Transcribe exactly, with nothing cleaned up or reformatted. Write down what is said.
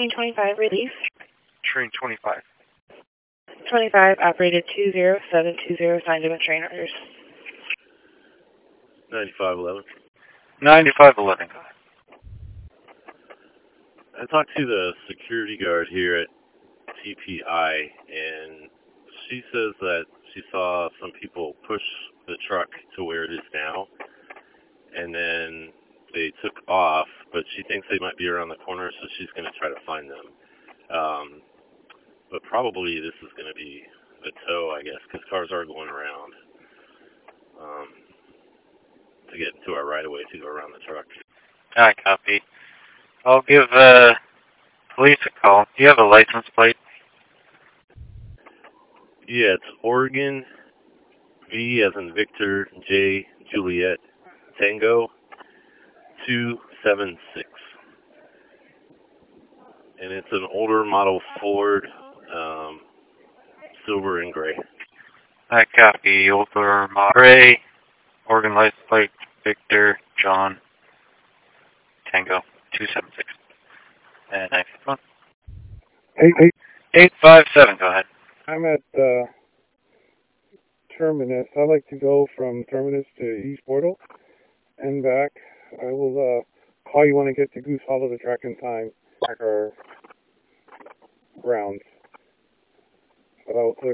twenty-five, relief. Train twenty-five. twenty-five, operated two zero seven two zero, signed in with train orders. ninety-five eleven. ninety-five eleven. I talked to the security guard here at T P I, and she says that she saw some people push the truck to where it is now, and then they took off, but she thinks they might be around the corner, so she's going to try to find them. Um, but probably this is going to be a tow, I guess, because cars are going around um, to get to our right-of-way to go around the truck. I copy. I'll give uh, police a call. Do you have a license plate? Yeah, it's Oregon, V as in Victor, J, Juliet, Tango, two seven six. And it's an older model Ford, um, silver and gray. I copy. Older Monterey, Oregon license plate, Victor, John, Tango, two seven six. And next one. Eight, eight. eight five seven, go ahead. I'm at uh, Terminus. I'd like to go from Terminus to East Portal and back. I will uh, call you when I get to Goose Hollow to track in time, track our grounds. But I will clear